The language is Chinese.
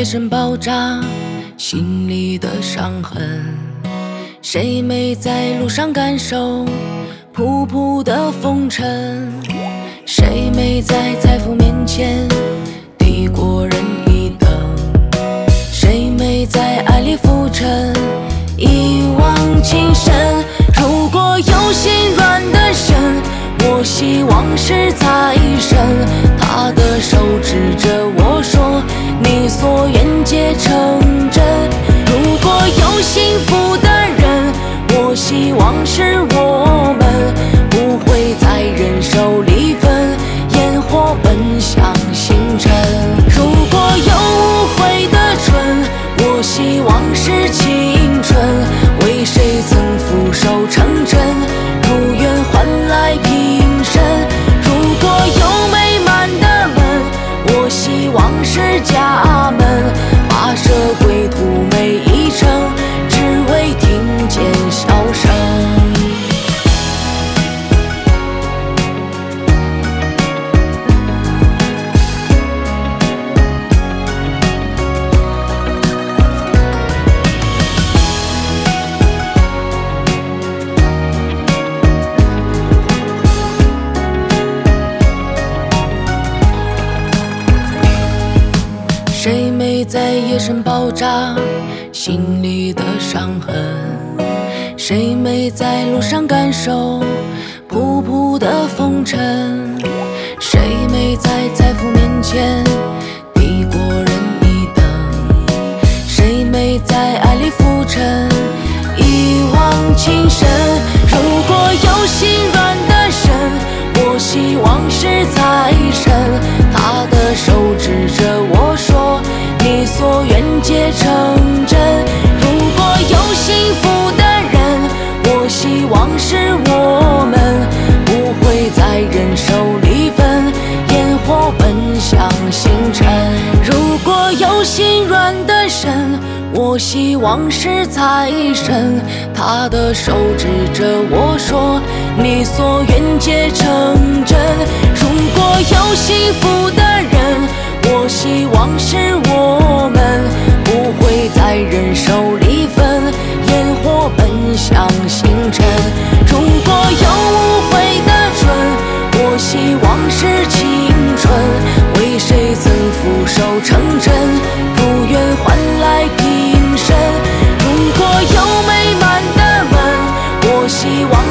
夜深爆炸心里的伤痕？谁没在路上感受仆仆的风尘？谁没在财富面前低过人一等？谁没在爱里浮沉一往情深？如果有心软的人，我希望是财神，他的手指着我说，你所愿皆成真。如果有幸福的人，我希望是我们不会再忍受离分，烟火奔向星辰。如果有无悔的蠢，我希望是青春，为谁曾俯首称真，如愿换来平生。如果有美满的门，我希望是家门，跋涉归途每一程，只为听见笑声。谁没在夜深爆炸心里的伤痕？谁没在路上感受仆仆的风尘？谁没在财富面前低过人一等？谁没在爱里浮沉一往情深？如果有心软的人，我希望是财神，他的手指着我说，你所愿皆成真。如果有幸福的人，我希望是我们不会再忍受离分，烟火奔向星辰。如果有心软的人，我希望是财神，他的手指着我说，你所愿皆成真。如果有幸福的人，我希望是我们不会再忍受离分，烟火奔向星辰。如果有无悔的蠢，我希望是青春，为谁曾俯首称真，如愿换来平生。如果有美满的门，我希望